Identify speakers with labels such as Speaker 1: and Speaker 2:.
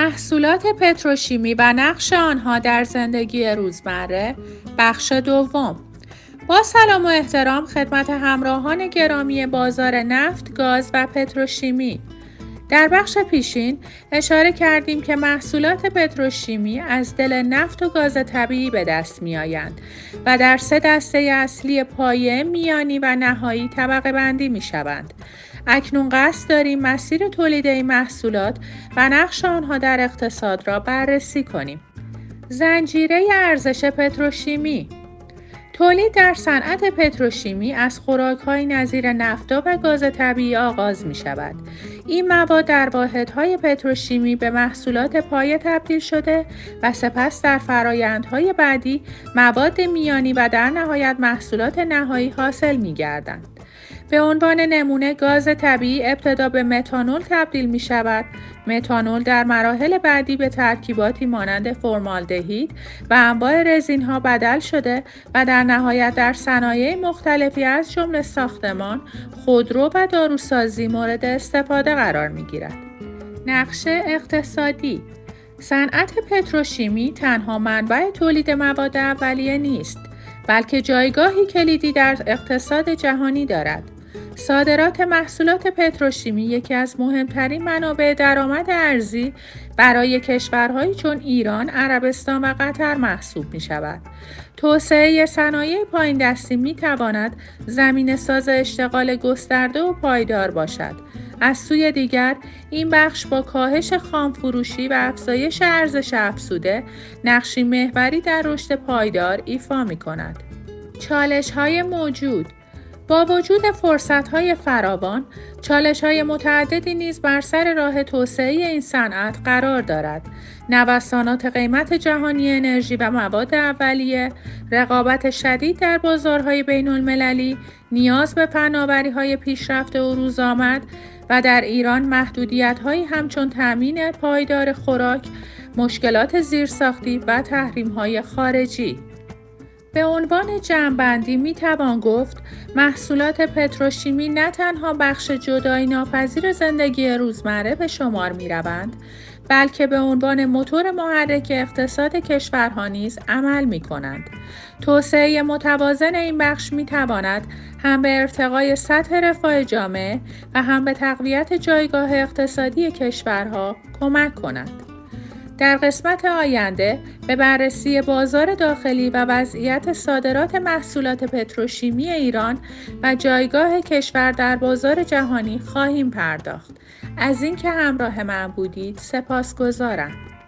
Speaker 1: محصولات پتروشیمی و نقش آنها در زندگی روزمره، بخش دوم. با سلام و احترام خدمت همراهان گرامی بازار نفت، گاز و پتروشیمی. در بخش پیشین اشاره کردیم که محصولات پتروشیمی از دل نفت و گاز طبیعی به دست می آیند و در 3 دسته اصلی پایه، میانی و نهایی طبقه بندی می شوند. اکنون قصد داریم مسیر تولید این محصولات و نقش آنها در اقتصاد را بررسی کنیم. زنجیره ارزش پتروشیمی. تولید در صنعت پتروشیمی از خوراک‌های نظیر نفت و گاز طبیعی آغاز می‌شود. این مواد در واحدهای پتروشیمی به محصولات پایه تبدیل شده و سپس در فرآیندهای بعدی مواد میانی و در نهایت محصولات نهایی حاصل می‌گردند. به عنوان نمونه گاز طبیعی ابتدا به متانول تبدیل می شود. متانول در مراحل بعدی به ترکیباتی مانند فرمالدهید و انواع رزین ها بدل شده و در نهایت در صنایع مختلفی از جمله ساختمان، خودرو و داروسازی مورد استفاده قرار می گیرد. نقش اقتصادی. صنعت پتروشیمی تنها منبع تولید مواد اولیه نیست، بلکه جایگاهی کلیدی در اقتصاد جهانی دارد. صادرات محصولات پتروشیمی یکی از مهمترین منابع درآمد ارزی برای کشورهایی چون ایران، عربستان و قطر محسوب می شود. توسعه صنایع پایین دستی می تواند زمینه‌ساز اشتغال گسترده و پایدار باشد. از سوی دیگر این بخش با کاهش خامفروشی و افزایش ارزش افزوده نقشی محوری در رشد پایدار ایفا می کند. چالش‌های موجود. با وجود فرصت‌های فراوان، چالش‌های متعددی نیز بر سر راه توسعه این صنعت قرار دارد. نوسانات قیمت جهانی انرژی و مواد اولیه، رقابت شدید در بازارهای بین‌المللی، نیاز به فناوری‌های پیشرفته و روزآمد و در ایران محدودیت‌هایی همچون تأمین پایدار خوراک، مشکلات زیرساختی و تحریم‌های خارجی. به عنوان جمع‌بندی میتوان گفت محصولات پتروشیمی نه تنها بخش جدایی ناپذیر زندگی روزمره به شمار میروند، بلکه به عنوان موتور محرک اقتصاد کشورها نیز عمل میکنند. توسعه متوازن این بخش میتواند هم به ارتقای سطح رفاه جامعه و هم به تقویت جایگاه اقتصادی کشورها کمک کند. در قسمت آینده به بررسی بازار داخلی و وضعیت صادرات محصولات پتروشیمی ایران و جایگاه کشور در بازار جهانی خواهیم پرداخت. از اینکه همراه من بودید سپاسگزارم.